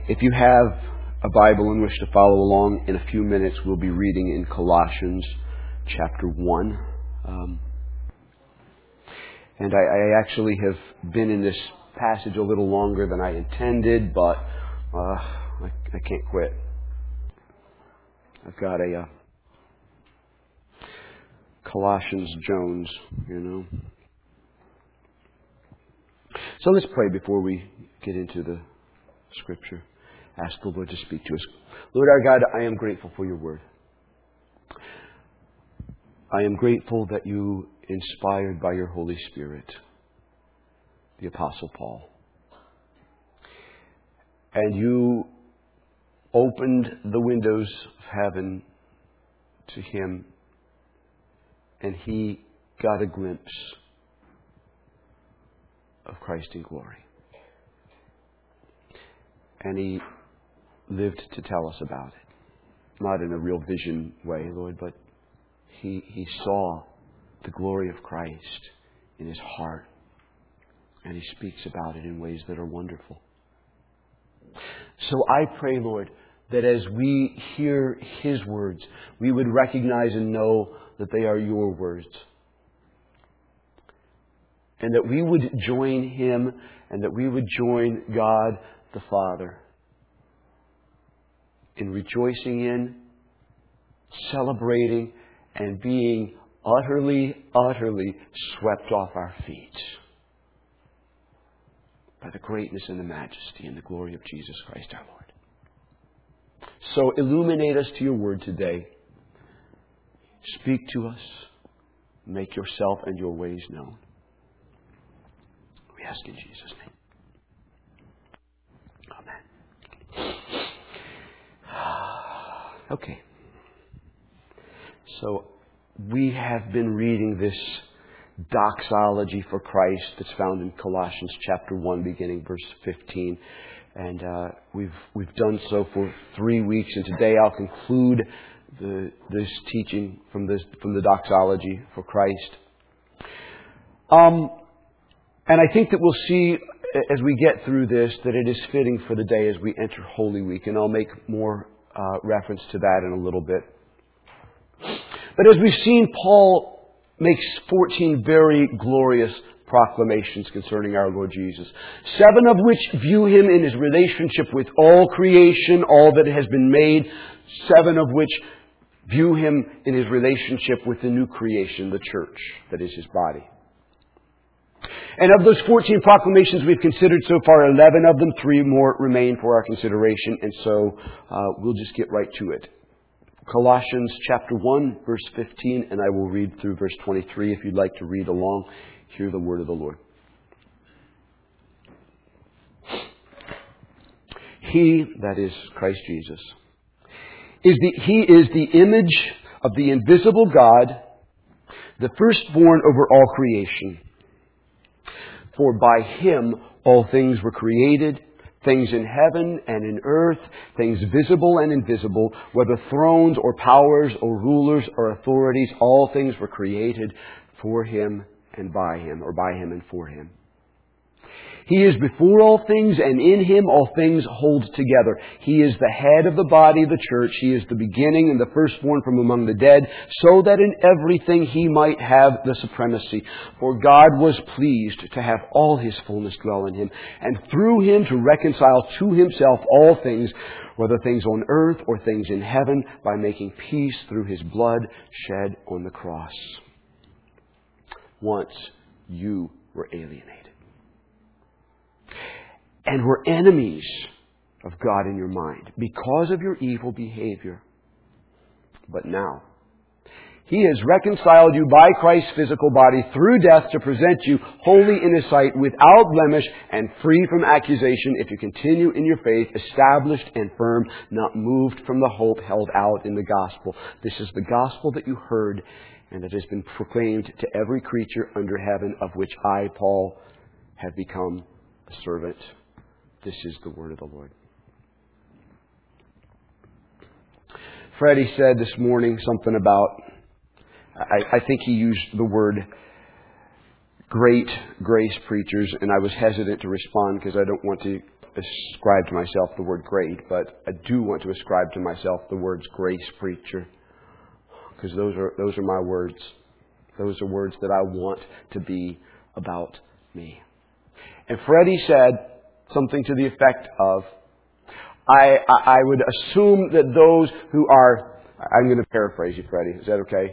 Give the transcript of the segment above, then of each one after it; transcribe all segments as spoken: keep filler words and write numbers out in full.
If you have a Bible and wish to follow along, in a few minutes we'll be reading in Colossians chapter one. Um, and I, I actually have been in this passage a little longer than I intended, but uh, I, I can't quit. I've got a uh, Colossians Jones, you know. So let's pray before we get into the Scripture. Ask the Lord to speak to us. Lord our God, I am grateful for your word. I am grateful that you inspired by your Holy Spirit the Apostle Paul. And you opened the windows of heaven to him, and he got a glimpse of Christ in glory. And he lived to tell us about it. Not in a real vision way, Lord, but he, he saw the glory of Christ in his heart. And he speaks about it in ways that are wonderful. So I pray, Lord, that as we hear his words, we would recognize and know that they are your words. And that we would join him and that we would join God the Father in rejoicing in, celebrating, and being utterly, utterly swept off our feet by the greatness and the majesty and the glory of Jesus Christ our Lord. So illuminate us to your word today. Speak to us. Make yourself and your ways known. We ask in Jesus' name. Amen. Okay. So we have been reading this doxology for Christ that's found in Colossians chapter one, beginning verse fifteen. And uh, we've we've done so for three weeks. And today I'll conclude the, this teaching from this from the doxology for Christ. Um, and I think that we'll see as we get through this that it is fitting for the day as we enter Holy Week. And I'll make more uh, reference to that in a little bit. But as we've seen, Paul makes fourteen very glorious proclamations concerning our Lord Jesus. Seven of which view him in his relationship with all creation, all that has been made. Seven of which view him in his relationship with the new creation, the church, that is his body. And of those fourteen proclamations we've considered so far, eleven of them, three more remain for our consideration. And so uh, we'll just get right to it. Colossians chapter one, verse fifteen, and I will read through verse twenty-three. If you'd like to read along, hear the word of the Lord. He, that is Christ Jesus, is the, he is the image of the invisible God, the firstborn over all creation. For by him all things were created, things in heaven and in earth, things visible and invisible, whether thrones or powers or rulers or authorities, all things were created for him and by him, or by him and for him. He is before all things, and in him all things hold together. He is the head of the body of the church. He is the beginning and the firstborn from among the dead, so that in everything he might have the supremacy. For God was pleased to have all his fullness dwell in him, and through him to reconcile to himself all things, whether things on earth or things in heaven, by making peace through his blood shed on the cross. Once you were alienated and were enemies of God in your mind because of your evil behavior. But now he has reconciled you by Christ's physical body through death to present you holy in his sight, without blemish and free from accusation, if you continue in your faith, established and firm, not moved from the hope held out in the gospel. This is the gospel that you heard and that has been proclaimed to every creature under heaven, of which I, Paul, have become a servant. This is the word of the Lord. Freddie said this morning something about, I, I think he used the word great grace preachers, and I was hesitant to respond because I don't want to ascribe to myself the word great, but I do want to ascribe to myself the words grace preacher. Because those are, those are my words. Those are words that I want to be about me. And Freddie said something to the effect of, I, I, I would assume that those who are, I'm going to paraphrase you, Freddie. Is that okay?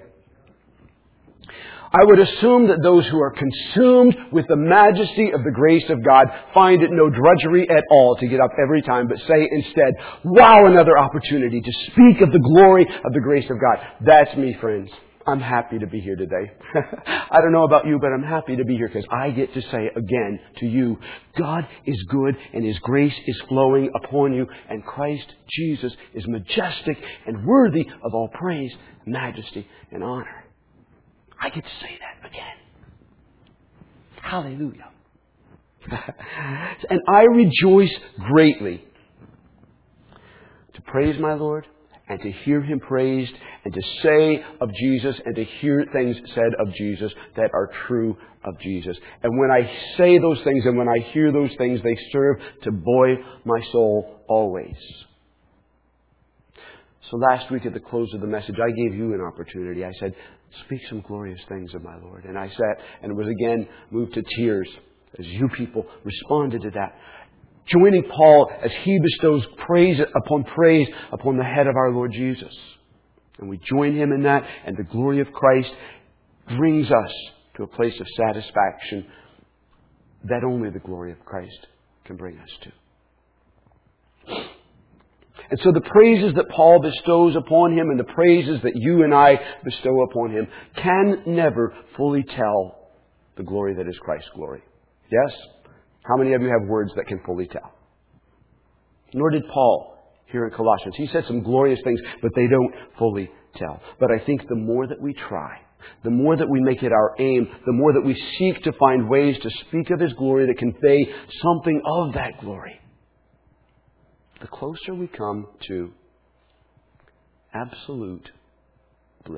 I would assume that those who are consumed with the majesty of the grace of God find it no drudgery at all to get up every time, but say instead, wow, another opportunity to speak of the glory of the grace of God. That's me, friends. I'm happy to be here today. I don't know about you, but I'm happy to be here because I get to say again to you, God is good and His grace is flowing upon you, and Christ Jesus is majestic and worthy of all praise, majesty, and honor. I get to say that again. Hallelujah. And I rejoice greatly to praise my Lord and to hear Him praised and to say of Jesus and to hear things said of Jesus that are true of Jesus. And when I say those things and when I hear those things, they serve to buoy my soul always. So last week at the close of the message, I gave you an opportunity. I said, speak some glorious things of my Lord. And I sat and was again moved to tears as you people responded to that. Joining Paul as he bestows praise upon praise upon the head of our Lord Jesus. And we join him in that, and the glory of Christ brings us to a place of satisfaction that only the glory of Christ can bring us to. And so the praises that Paul bestows upon him and the praises that you and I bestow upon him can never fully tell the glory that is Christ's glory. Yes? How many of you have words that can fully tell? Nor did Paul here in Colossians. He said some glorious things, but they don't fully tell. But I think the more that we try, the more that we make it our aim, the more that we seek to find ways to speak of His glory that convey something of that glory, the closer we come to absolute bliss.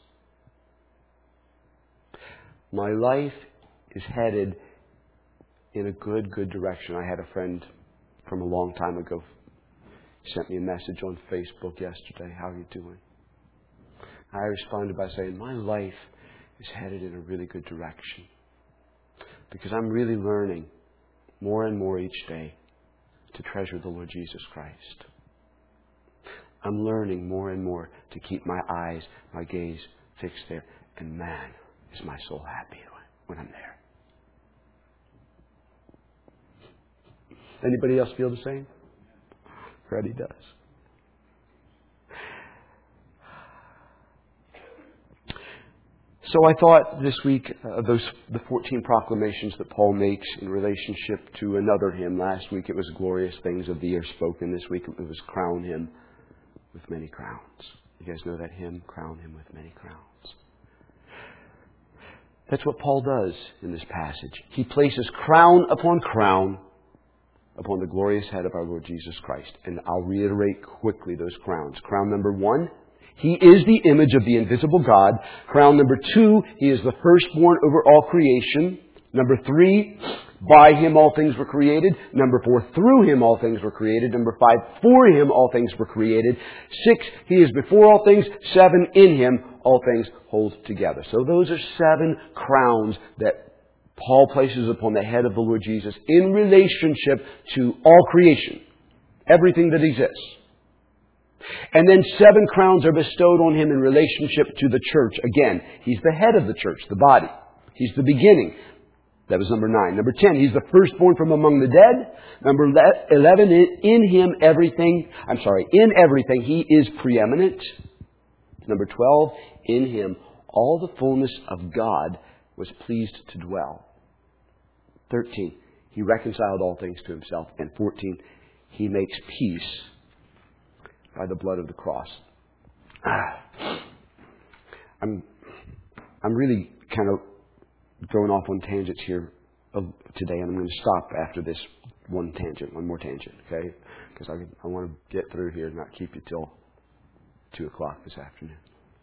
My life is headed in a good, good direction. I had a friend from a long time ago sent me a message on Facebook yesterday. How are you doing? I responded by saying, my life is headed in a really good direction because I'm really learning more and more each day to treasure the Lord Jesus Christ. I'm learning more and more to keep my eyes, my gaze fixed there. And man, is my soul happy when I'm there. Anybody else feel the same? Freddie does. So I thought this week of those the fourteen proclamations that Paul makes in relationship to another hymn. Last week it was glorious things of the year spoken. This week it was crown him with many crowns. You guys know that hymn? Crown him with many crowns. That's what Paul does in this passage. He places crown upon crown upon the glorious head of our Lord Jesus Christ. And I'll reiterate quickly those crowns. Crown number one, He is the image of the invisible God. Crown number two, He is the firstborn over all creation. Number three, by Him all things were created. Number four, through Him all things were created. Number five, for Him all things were created. Six, He is before all things. Seven, in Him all things hold together. So those are seven crowns that Paul places upon the head of the Lord Jesus in relationship to all creation, everything that exists. And then seven crowns are bestowed on Him in relationship to the church. Again, He's the head of the church, the body. He's the beginning. That was number nine. Number ten, He's the firstborn from among the dead. Number eleven, in Him everything, I'm sorry, in everything He is preeminent. Number twelve, in Him all the fullness of God was pleased to dwell. thirteen, He reconciled all things to Himself. And fourteen, He makes peace by the blood of the cross. Ah, I'm, I'm really kind of going off on tangents here today, and I'm going to stop after this one tangent, one more tangent, okay? Because I, I want to get through here and not keep you till two o'clock this afternoon.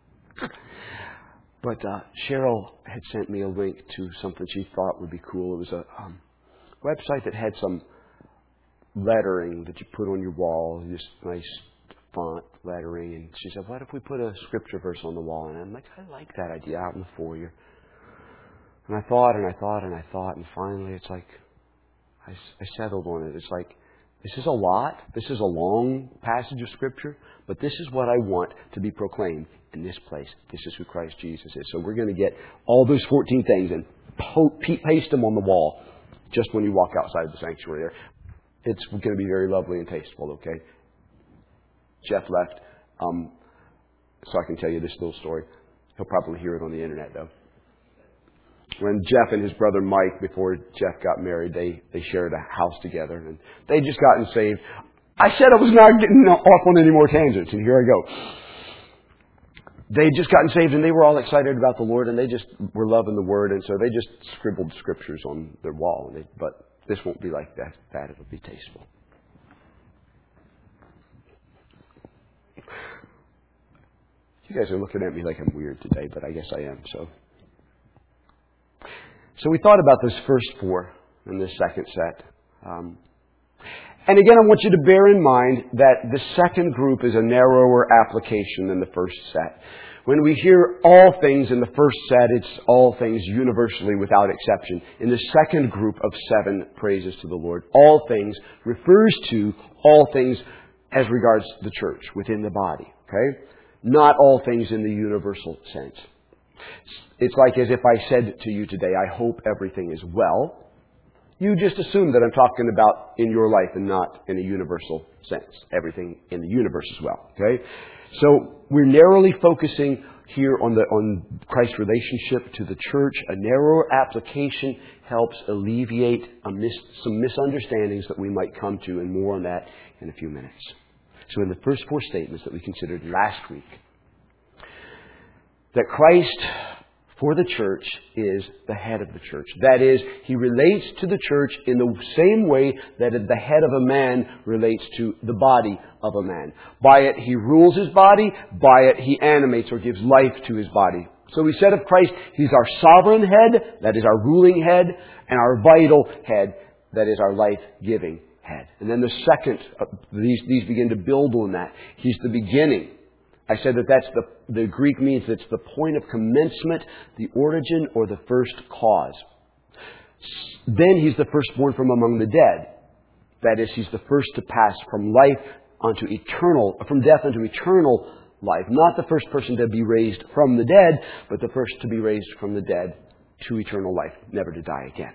But uh, Cheryl had sent me a link to something she thought would be cool. It was a um, website that had some lettering that you put on your wall, just nice font lettering. And she said, what if we put a scripture verse on the wall? And I'm like, I like that idea out in the foyer. And I thought and I thought and I thought, and finally it's like, I, I settled on it. It's like, this is a lot. This is a long passage of Scripture, but this is what I want to be proclaimed in this place. This is who Christ Jesus is. So we're going to get all those fourteen things and po- paste them on the wall just when you walk outside the sanctuary there. It's going to be very lovely and tasteful, okay? Jeff left, um, so I can tell you this little story. He'll probably hear it on the internet, though. When Jeff and his brother Mike, before Jeff got married, they, they shared a house together, and they'd just gotten saved. I said I was not getting off on any more tangents, and here I go. They'd just gotten saved, and they were all excited about the Lord, and they just were loving the Word, and so they just scribbled scriptures on their wall. And they, but this won't be like that. That it'll be tasteful. You guys are looking at me like I'm weird today, but I guess I am, so... So we thought about those first four in this second set. Um, and again, I want you to bear in mind that the second group is a narrower application than the first set. When we hear all things in the first set, it's all things universally without exception. In the second group of seven praises to the Lord, all things refers to all things as regards the church within the body. Okay? Not all things in the universal sense. It's like as if I said to you today, I hope everything is well. You just assume that I'm talking about in your life and not in a universal sense. Everything in the universe is well. Okay? So we're narrowly focusing here on the on Christ's relationship to the church. A narrower application helps alleviate a mis, some misunderstandings that we might come to, and more on that in a few minutes. So in the first four statements that we considered last week, that Christ, for the church, is the head of the church. That is, He relates to the church in the same way that the head of a man relates to the body of a man. By it, He rules His body. By it, He animates or gives life to His body. So we said of Christ, He's our sovereign head, that is our ruling head, and our vital head, that is our life-giving head. And then the second, uh, these, these begin to build on that. He's the beginning. I said that that's the, the Greek means it's the point of commencement, the origin, or the first cause. Then He's the firstborn from among the dead. That is, He's the first to pass from life unto eternal, from death unto eternal life. Not the first person to be raised from the dead, but the first to be raised from the dead to eternal life, never to die again.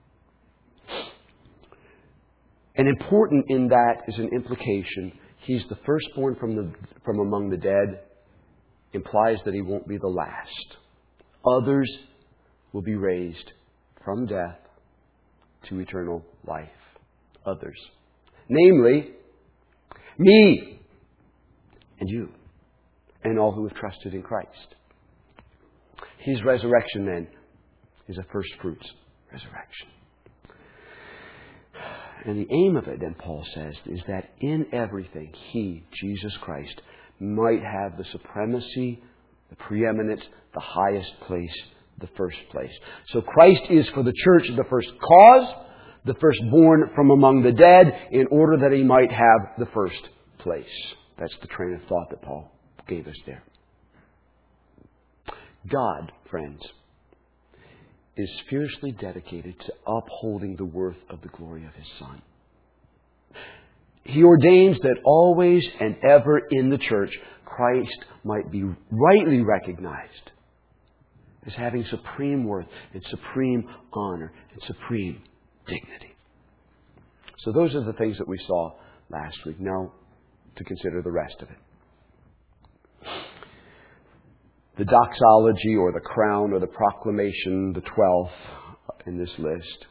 And important in that is an implication. He's the firstborn from the from among the dead, implies that He won't be the last. Others will be raised from death to eternal life. Others. Namely, me and you and all who have trusted in Christ. His resurrection then is a first fruits resurrection. And the aim of it, then Paul says, is that in everything He, Jesus Christ, might have the supremacy, the preeminence, the highest place, the first place. So Christ is for the church the first cause, the firstborn from among the dead, in order that He might have the first place. That's the train of thought that Paul gave us there. God, friends, is fiercely dedicated to upholding the worth of the glory of His Son. He ordains that always and ever in the church, Christ might be rightly recognized as having supreme worth and supreme honor and supreme dignity. So those are the things that we saw last week. Now, to consider the rest of it. The doxology or the crown or the proclamation, the twelfth in this list.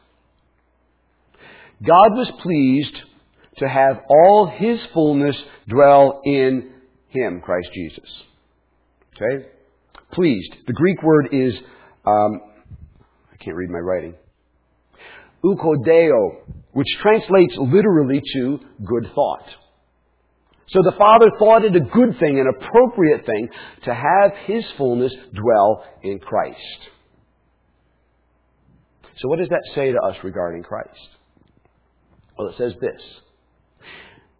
God was pleased to have all His fullness dwell in Him, Christ Jesus. Okay? Pleased. The Greek word is, um, I can't read my writing, eukodeo, which translates literally to good thought. So the Father thought it a good thing, an appropriate thing, to have His fullness dwell in Christ. So what does that say to us regarding Christ? Well, it says this.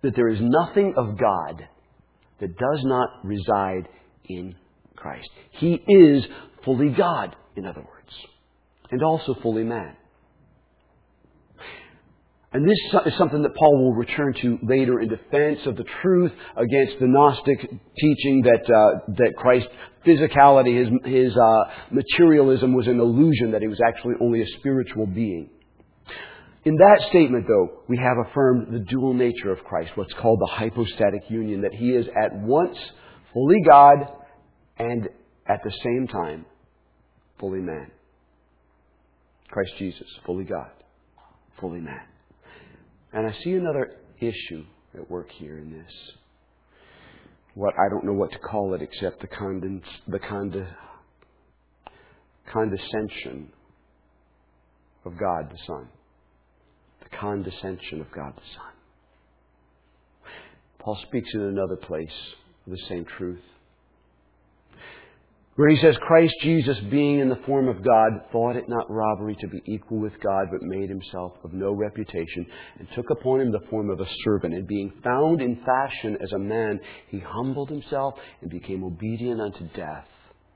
that there is nothing of God that does not reside in Christ. He is fully God, in other words, and also fully man. And this is something that Paul will return to later in defense of the truth against the Gnostic teaching that uh, that Christ's physicality, his, his uh, materialism was an illusion, that he was actually only a spiritual being. In that statement, though, we have affirmed the dual nature of Christ, what's called the hypostatic union, that he is at once fully God and at the same time fully man. Christ Jesus, fully God, fully man. And I see another issue at work here in this. What I don't know what to call it except the condens, the conde, condescension of God the Son. The condescension of God the Son. Paul speaks in another place of the same truth, where he says, Christ Jesus, being in the form of God, thought it not robbery to be equal with God, but made himself of no reputation, and took upon him the form of a servant. And being found in fashion as a man, he humbled himself and became obedient unto death,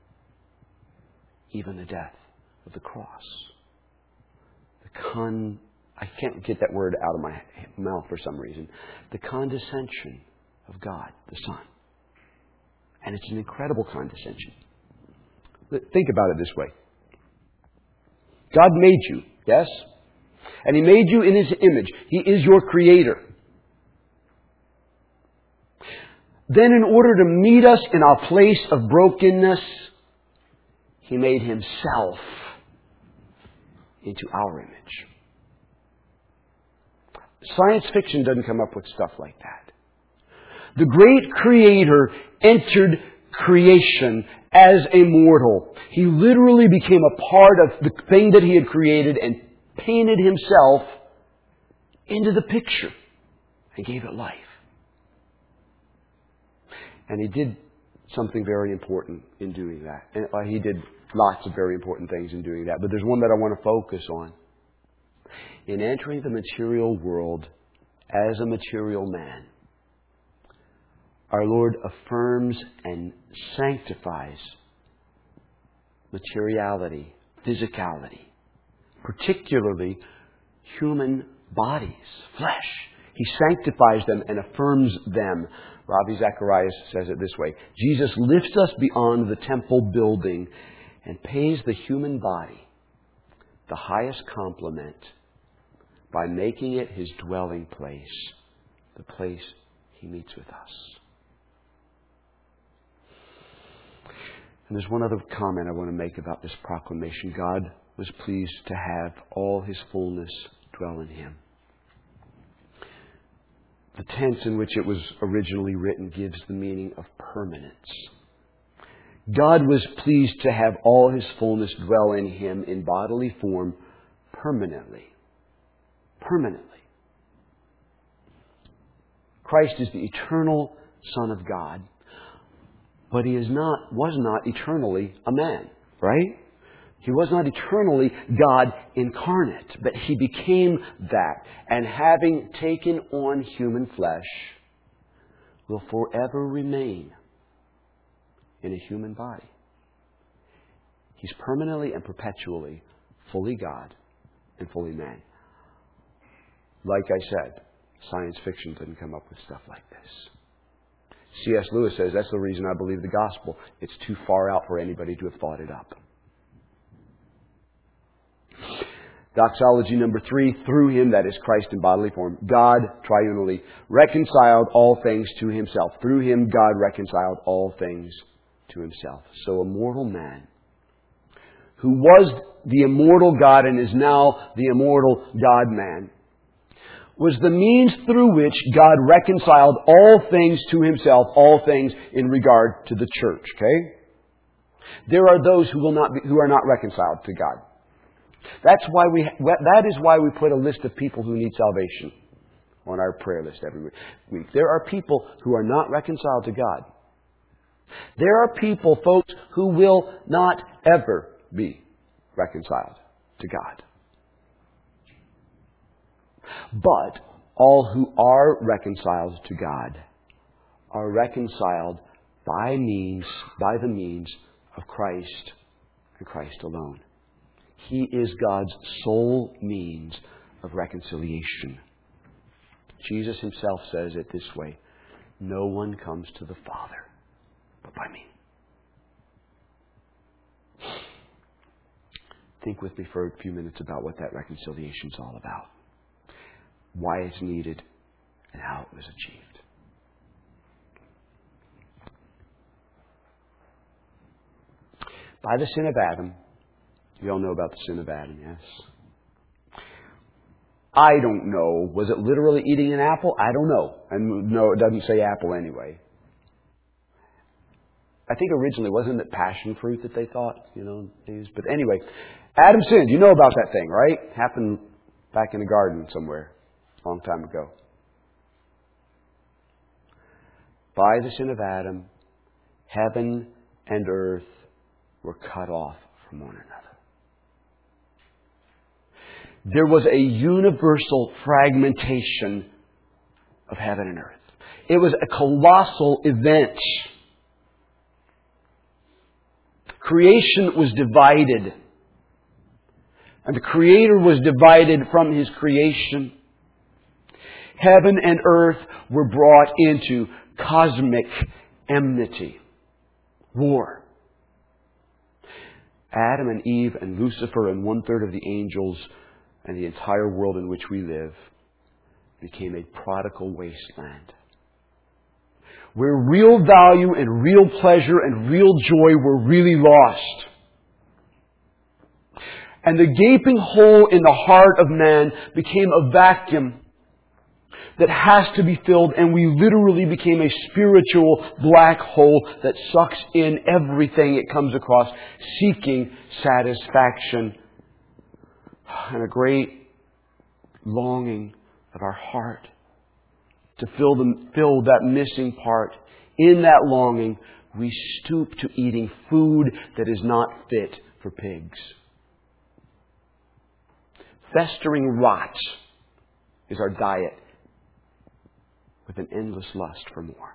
even the death of the cross. The con... I can't get that word out of my mouth for some reason. The condescension of God, the Son. And it's an incredible condescension. Think about it this way. God made you, yes? And He made you in His image. He is your Creator. Then in order to meet us in our place of brokenness, He made Himself into our image. Science fiction doesn't come up with stuff like that. The great Creator entered creation as a mortal. He literally became a part of the thing that He had created and painted Himself into the picture and gave it life. And He did something very important in doing that. And uh, He did lots of very important things in doing that. But there's one that I want to focus on. In entering the material world as a material man, our Lord affirms and sanctifies materiality, physicality, particularly human bodies, flesh. He sanctifies them and affirms them. Ravi Zacharias says it this way: Jesus lifts us beyond the temple building and pays the human body the highest compliment by making it His dwelling place, the place He meets with us. And there's one other comment I want to make about this proclamation. God was pleased to have all His fullness dwell in Him. The tense in which it was originally written gives the meaning of permanence. God was pleased to have all His fullness dwell in Him in bodily form permanently. Permanently. Christ is the eternal Son of God, but He is not, was not eternally a man, right? He was not eternally God incarnate, but He became that. And having taken on human flesh, will forever remain in a human body. He's permanently and perpetually fully God and fully man. Like I said, science fiction didn't come up with stuff like this. C S Lewis says that's the reason I believe the gospel. It's too far out for anybody to have thought it up. Doxology number three, through Him, that is Christ in bodily form, God triunally reconciled all things to Himself. Through Him, God reconciled all things to Himself. So a mortal man who was the immortal God and is now the immortal God-man was the means through which God reconciled all things to Himself, all things in regard to the church. Okay? There are those who will not be, who are not reconciled to God. That's why we. That is why we put a list of people who need salvation on our prayer list every week. There are people who are not reconciled to God. There are people, folks, who will not ever be reconciled to God. But all who are reconciled to God are reconciled by means, by the means of Christ and Christ alone. He is God's sole means of reconciliation. Jesus himself says it this way, no one comes to the Father but by me. Think with me for a few minutes about what that reconciliation is all about, why it's needed, and how it was achieved. By the sin of Adam, you all know about the sin of Adam, yes? I don't know. Was it literally eating an apple? I don't know. And no, it doesn't say apple anyway. I think originally, wasn't it passion fruit that they thought, you know, they used? But anyway, Adam sinned. You know about that thing, right? Happened back in the garden somewhere a long time ago. By the sin of Adam, heaven and earth were cut off from one another. There was a universal fragmentation of heaven and earth. It was a colossal event. Creation was divided. And the Creator was divided from His creation. Heaven and earth were brought into cosmic enmity, war. Adam and Eve and Lucifer and one-third of the angels and the entire world in which we live became a prodigal wasteland, where real value and real pleasure and real joy were really lost. And the gaping hole in the heart of man became a vacuum that has to be filled, and we literally became a spiritual black hole that sucks in everything it comes across, seeking satisfaction. And a great longing of our heart to fill, the, fill that missing part. In that longing, we stoop to eating food that is not fit for pigs. Festering rot is our diet, with an endless lust for more.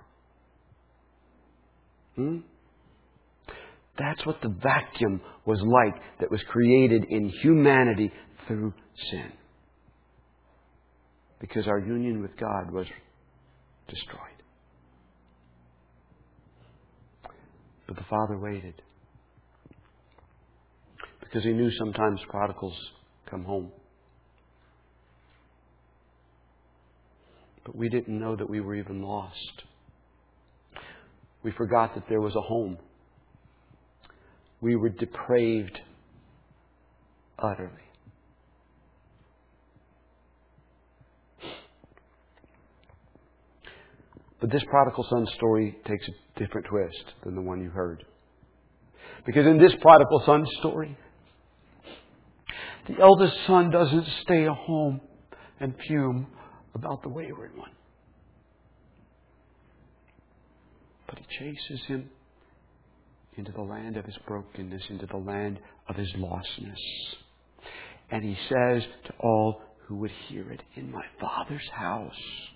Hmm? That's what the vacuum was like that was created in humanity through sin. Because our union with God was destroyed. But the Father waited. Because He knew sometimes prodigals come home. But we didn't know that we were even lost. We forgot that there was a home. We were depraved utterly. But this prodigal son story takes a different twist than the one you heard. Because in this prodigal son story, the eldest son doesn't stay at home and fume about the wayward one. But he chases him into the land of his brokenness, into the land of his lostness. And he says to all who would hear it, in my Father's house,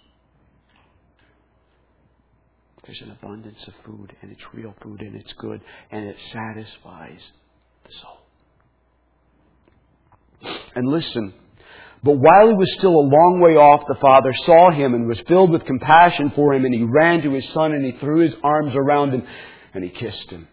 there's an abundance of food, and it's real food, and it's good, and it satisfies the soul. And listen, but while he was still a long way off, the Father saw him and was filled with compassion for him, and he ran to his son, and he threw his arms around him, and he kissed him.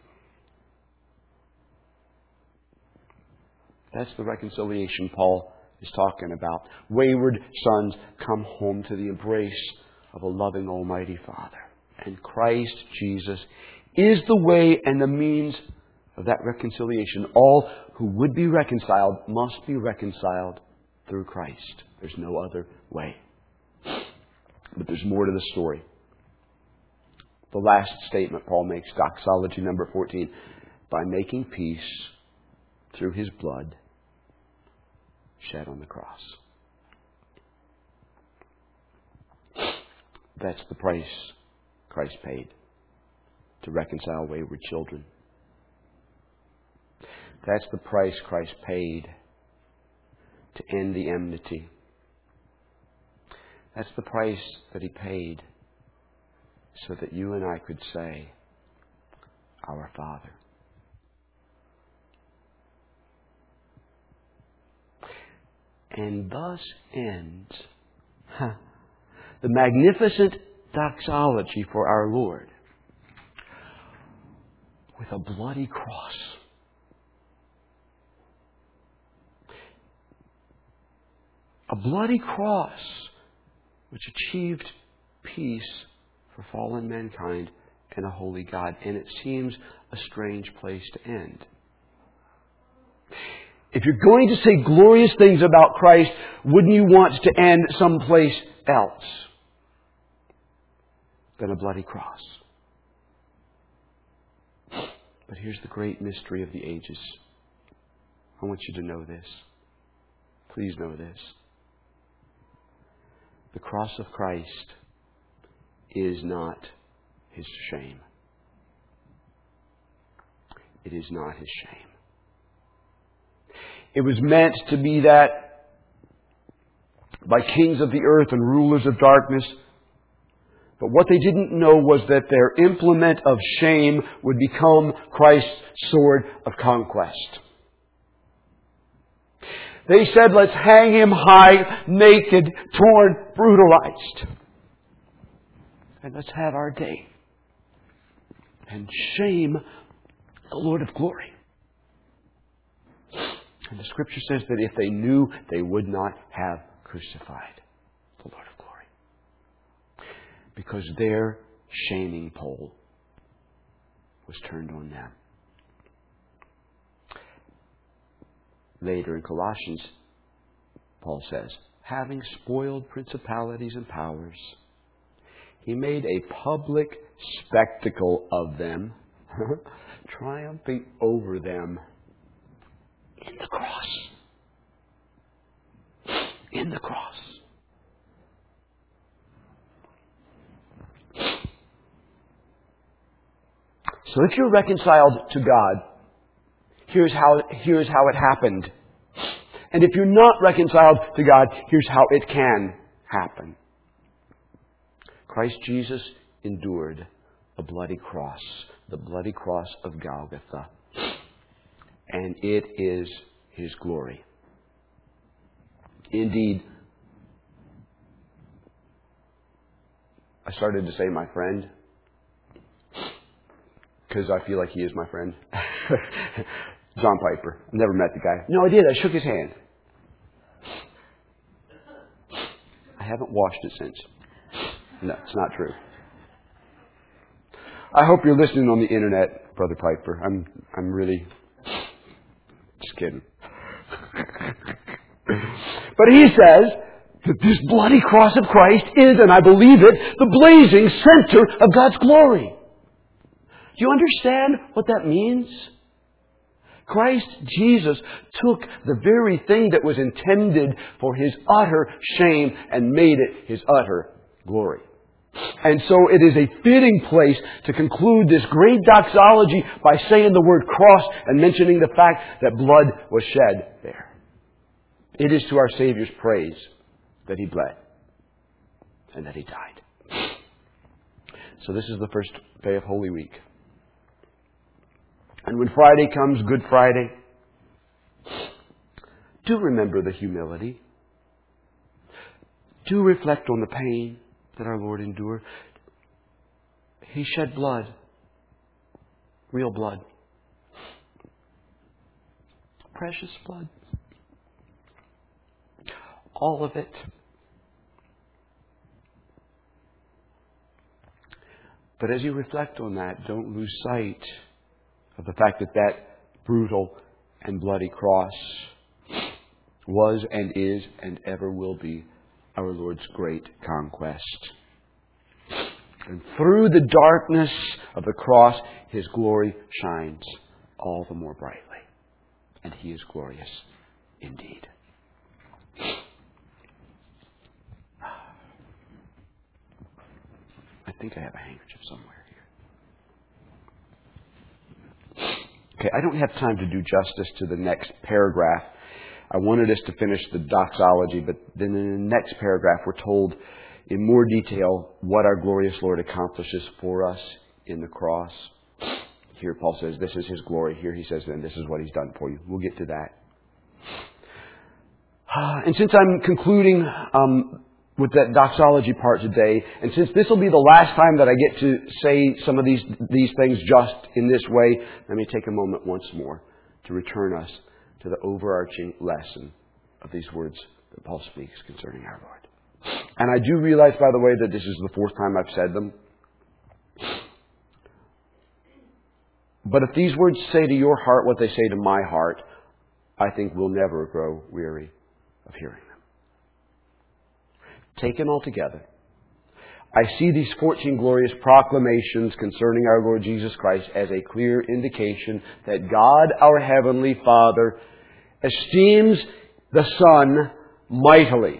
That's the reconciliation Paul is talking about. Wayward sons come home to the embrace of a loving Almighty Father. And Christ Jesus is the way and the means of that reconciliation. All who would be reconciled must be reconciled through Christ. There's no other way. But there's more to the story. The last statement Paul makes, doxology number fourteen, by making peace through His blood shed on the cross. That's the price Christ paid to reconcile wayward children. That's the price Christ paid to end the enmity. That's the price that He paid so that you and I could say, Our Father. And thus ends huh, the magnificent doxology for our Lord with a bloody cross. A bloody cross which achieved peace for fallen mankind and a holy God. And it seems a strange place to end. If you're going to say glorious things about Christ, wouldn't you want to end someplace else than a bloody cross? But here's the great mystery of the ages. I want you to know this. Please know this. The cross of Christ is not His shame. It is not His shame. It was meant to be that by kings of the earth and rulers of darkness. But what they didn't know was that their implement of shame would become Christ's sword of conquest. They said, let's hang Him high, naked, torn, brutalized. And let's have our day. And shame the Lord of glory. And the Scripture says that if they knew, they would not have crucified the Lord of glory. Because their shaming pole was turned on them. Later in Colossians, Paul says, having spoiled principalities and powers, He made a public spectacle of them, triumphing over them in the cross. In the cross. So if you're reconciled to God, here's how, here's how it happened. And if you're not reconciled to God, here's how it can happen. Christ Jesus endured a bloody cross, the bloody cross of Golgotha. And it is His glory. Indeed, I started to say my friend, because I feel like he is my friend. John Piper. I've never met the guy. No, I did. I shook his hand. I haven't washed it since. No, it's not true. I hope you're listening on the internet, Brother Piper. I'm I'm really just kidding. But he says that this bloody cross of Christ is, and I believe it, the blazing center of God's glory. Do you understand what that means? Christ Jesus took the very thing that was intended for His utter shame and made it His utter glory. And so it is a fitting place to conclude this great doxology by saying the word cross and mentioning the fact that blood was shed there. It is to our Savior's praise that He bled and that He died. So this is the first day of Holy Week. And when Friday comes, Good Friday, do remember the humility. Do reflect on the pain that our Lord endured. He shed blood. Real blood. Precious blood. All of it. But as you reflect on that, don't lose sight of the fact that that brutal and bloody cross was and is and ever will be our Lord's great conquest. And through the darkness of the cross, His glory shines all the more brightly. And He is glorious indeed. I think I have a handkerchief somewhere here. Okay, I don't have time to do justice to the next paragraph. I wanted us to finish the doxology, but then in the next paragraph we're told in more detail what our glorious Lord accomplishes for us in the cross. Here Paul says this is His glory. Here he says then this is what He's done for you. We'll get to that. And since I'm concluding um, with that doxology part today, and since this will be the last time that I get to say some of these these things just in this way, let me take a moment once more to return us to the overarching lesson of these words that Paul speaks concerning our Lord. And I do realize, by the way, that this is the fourth time I've said them. But if these words say to your heart what they say to my heart, I think we'll never grow weary of hearing them. Taken all together, I see these fourteen glorious proclamations concerning our Lord Jesus Christ as a clear indication that God, our Heavenly Father, esteems the Son mightily.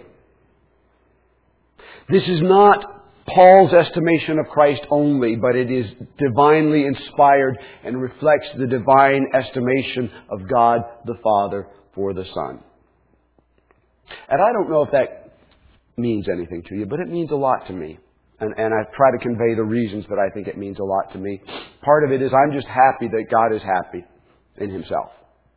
This is not Paul's estimation of Christ only, but it is divinely inspired and reflects the divine estimation of God the Father for the Son. And I don't know if that means anything to you, but it means a lot to me. And, and I try to convey the reasons that I think it means a lot to me. Part of it is I'm just happy that God is happy in Himself.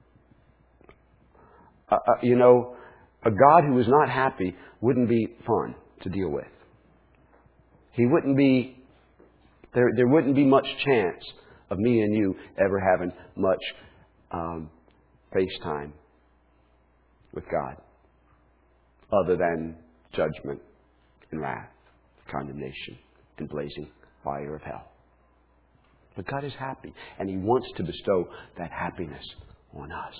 Uh, uh, you know, a God who is not happy wouldn't be fun to deal with. He wouldn't be, there, there wouldn't be much chance of me and you ever having much um, face time with God, other than judgment and wrath, condemnation, and blazing fire of hell. But God is happy, and He wants to bestow that happiness on us.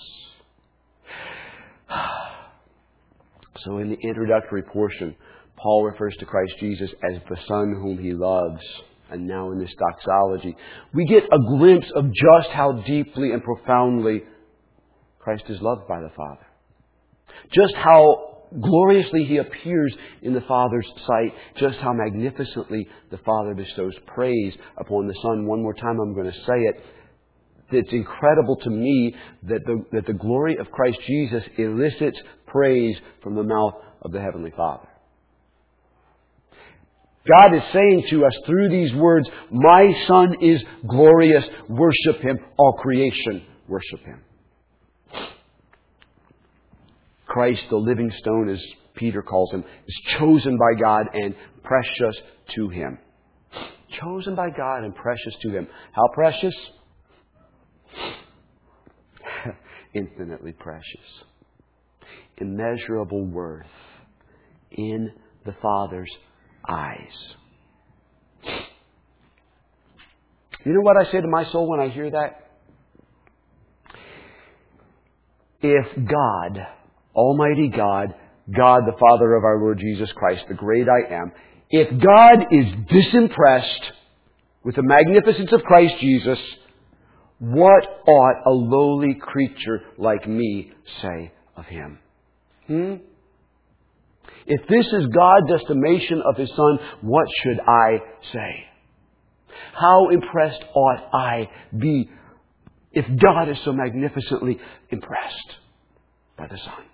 So in the introductory portion, Paul refers to Christ Jesus as the Son whom He loves. And now in this doxology, we get a glimpse of just how deeply and profoundly Christ is loved by the Father. Just how gloriously He appears in the Father's sight. Just how magnificently the Father bestows praise upon the Son. One more time I'm going to say it. It's incredible to me that the, that the glory of Christ Jesus elicits praise from the mouth of the Heavenly Father. God is saying to us through these words, my Son is glorious. Worship Him. All creation, worship Him. Christ, the living stone, as Peter calls Him, is chosen by God and precious to Him. Chosen by God and precious to Him. How precious? Infinitely precious. Immeasurable worth in the Father's eyes. You know what I say to my soul when I hear that? If God, Almighty God, God the Father of our Lord Jesus Christ, the great I Am, if God is disimpressed with the magnificence of Christ Jesus, what ought a lowly creature like me say of Him? Hmm? If this is God's estimation of His Son, what should I say? How impressed ought I be if God is so magnificently impressed by the Son?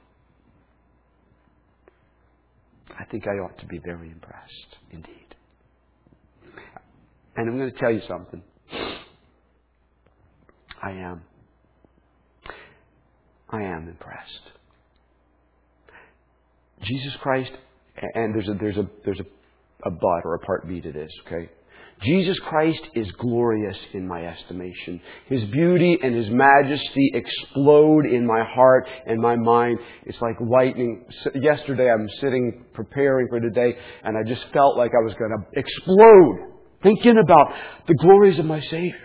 I think I ought to be very impressed indeed. And I'm going to tell you something. I am. I am impressed. Jesus Christ, and there's a there's a there's a, a but or a part B to this, okay? Jesus Christ is glorious in my estimation. His beauty and His majesty explode in my heart and my mind. It's like lightning. Yesterday I'm sitting preparing for today, and I just felt like I was going to explode thinking about the glories of my Savior.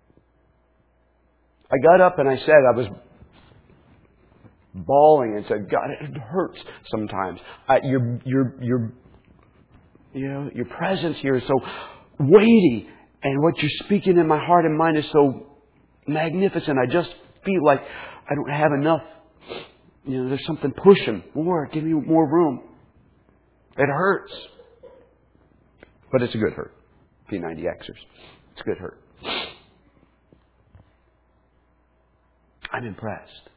I got up and I said, I was bawling and said, God, it hurts sometimes. Uh, your, your, your, you know, your presence here is so weighty, and what you're speaking in my heart and mind is so magnificent. I just feel like I don't have enough. You know, there's something pushing more. Give me more room. It hurts, but it's a good hurt. P ninety Xers, it's a good hurt. I'm impressed.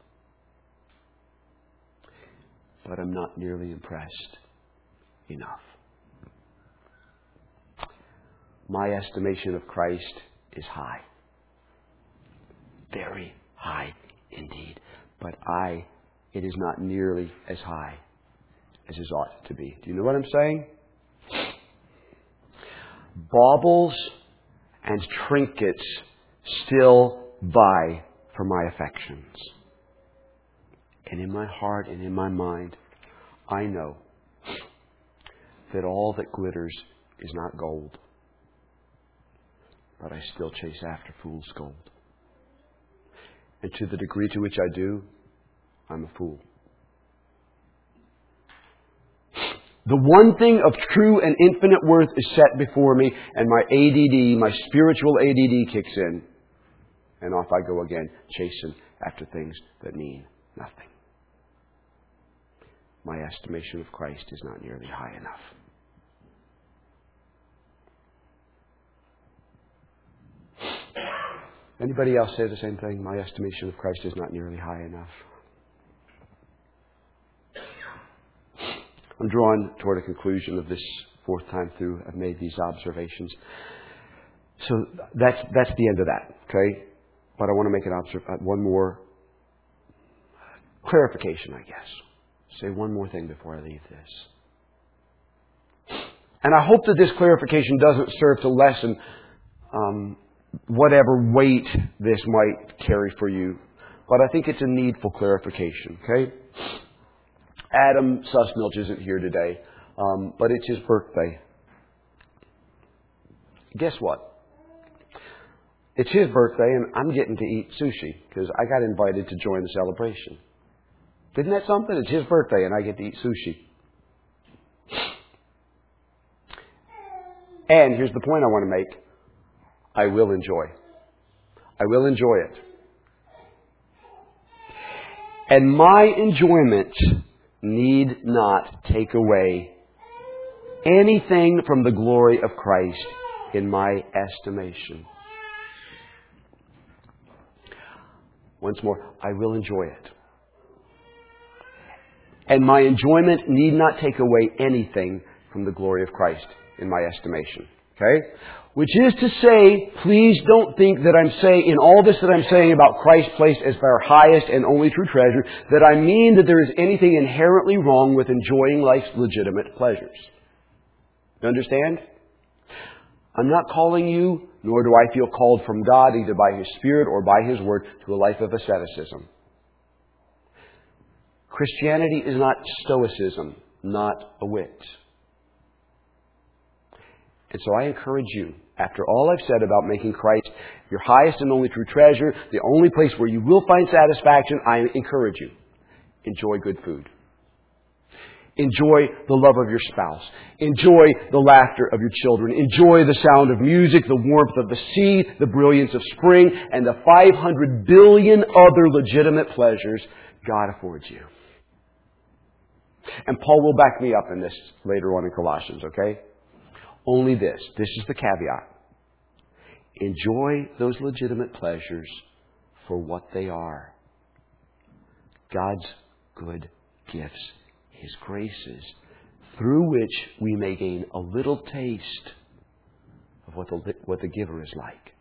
But I'm not nearly impressed enough. my estimation of Christ is high. Very high indeed. But I, it is not nearly as high as it ought to be. Do you know what I'm saying? Baubles and trinkets still vie for my affections. And in my heart and in my mind, I know that all that glitters is not gold. But I still chase after fool's gold. And to the degree to which I do, I'm a fool. The one thing of true and infinite worth is set before me, and my A D D, my spiritual A D D kicks in. And off I go again, chasing after things that mean nothing. My estimation of Christ is not nearly high enough. Anybody else say the same thing? My estimation of Christ is not nearly high enough. I'm drawn toward a conclusion of this fourth time through. I've made these observations. So that's that's the end of that, okay? But I want to make an observ- one more clarification, I guess. Say one more thing before I leave this. And I hope that this clarification doesn't serve to lessen um, whatever weight this might carry for you. But I think it's a needful clarification, okay? Adam Sussmilch isn't here today, um, but it's his birthday. Guess what? It's his birthday, and I'm getting to eat sushi because I got invited to join the celebration. Isn't that something? It's his birthday, and I get to eat sushi. And here's the point I want to make. I will enjoy. I will enjoy it. And my enjoyment need not take away anything from the glory of Christ in my estimation. Once more, I will enjoy it. And my enjoyment need not take away anything from the glory of Christ in my estimation. Okay? Which is to say, please don't think that I'm saying, in all this that I'm saying about Christ placed as our highest and only true treasure, that I mean that there is anything inherently wrong with enjoying life's legitimate pleasures. You understand? I'm not calling you, nor do I feel called from God, either by His Spirit or by His Word, to a life of asceticism. Christianity is not stoicism, not a wit. And so I encourage you, after all I've said about making Christ your highest and only true treasure, the only place where you will find satisfaction, I encourage you, enjoy good food. Enjoy the love of your spouse. Enjoy the laughter of your children. Enjoy the sound of music, the warmth of the sea, the brilliance of spring, and the five hundred billion other legitimate pleasures God affords you. And Paul will back me up in this later on in Colossians, okay? Only this. This is the caveat. Enjoy those legitimate pleasures for what they are. God's good gifts, His graces, through which we may gain a little taste of what the, what the giver is like.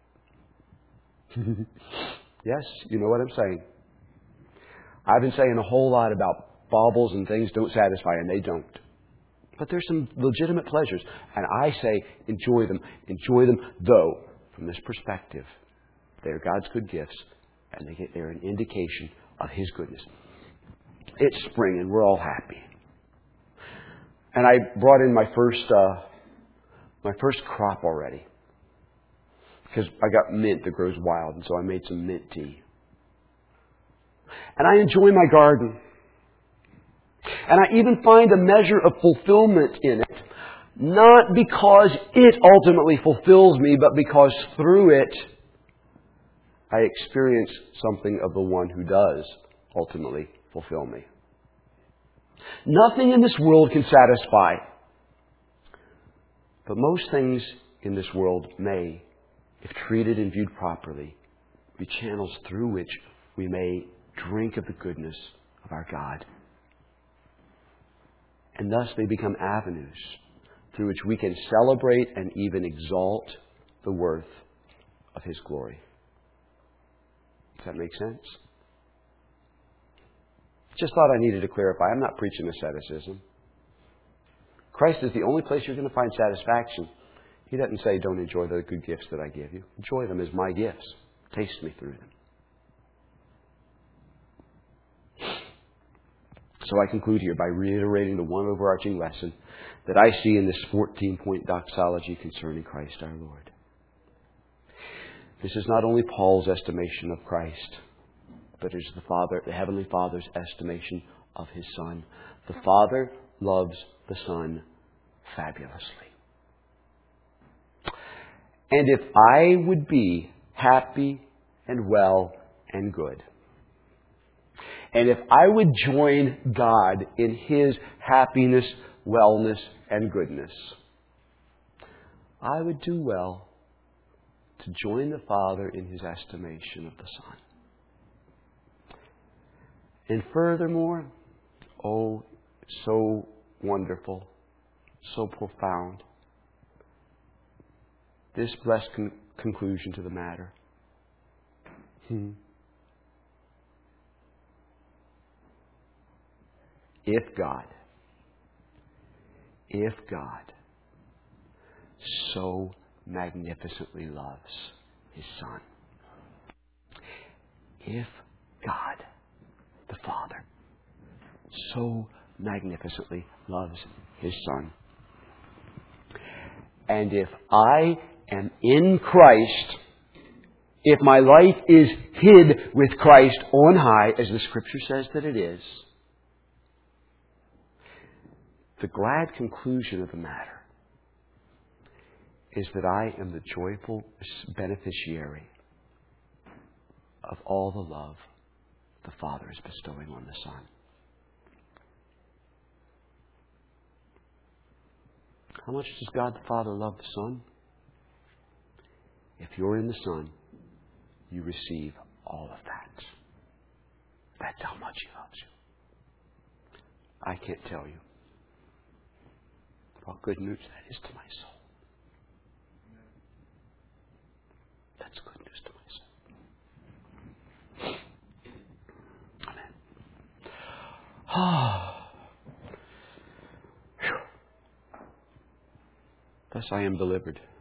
Yes, you know what I'm saying. I've been saying a whole lot about baubles and things don't satisfy, and they don't. But there's some legitimate pleasures. And I say, enjoy them. Enjoy them, though, from this perspective, they're God's good gifts, and they get, they're an indication of His goodness. It's spring, and we're all happy. And I brought in my first, uh, my first crop already. Because I got mint that grows wild, and so I made some mint tea. And I enjoy my garden. And I even find a measure of fulfillment in it, not because it ultimately fulfills me, but because through it, I experience something of the one who does ultimately fulfill me. Nothing in this world can satisfy, but most things in this world may, if treated and viewed properly, be channels through which we may drink of the goodness of our God. And thus they become avenues through which we can celebrate and even exalt the worth of His glory. Does that make sense? Just thought I needed to clarify. I'm not preaching asceticism. Christ is the only place you're going to find satisfaction. He doesn't say, don't enjoy the good gifts that I give you. Enjoy them as my gifts. Taste me through them. So I conclude here by reiterating the one overarching lesson that I see in this fourteen-point doxology concerning Christ our Lord. This is not only Paul's estimation of Christ, but it is the Father, the Heavenly Father's estimation of His Son. The Father loves the Son fabulously. And if I would be happy and well and good, and if I would join God in His happiness, wellness, and goodness, I would do well to join the Father in His estimation of the Son. And furthermore, oh, so wonderful, so profound, this blessed con- conclusion to the matter. Hmm. If God, if God so magnificently loves His Son, if God, the Father, so magnificently loves His Son, and if I am in Christ, if my life is hid with Christ on high, as the Scripture says that it is, the glad conclusion of the matter is that I am the joyful beneficiary of all the love the Father is bestowing on the Son. How much does God the Father love the Son? If you're in the Son, you receive all of that. That's how much He loves you. I can't tell you what good news that is to my soul. That's good news to my soul. Amen. Ah. Thus I am delivered.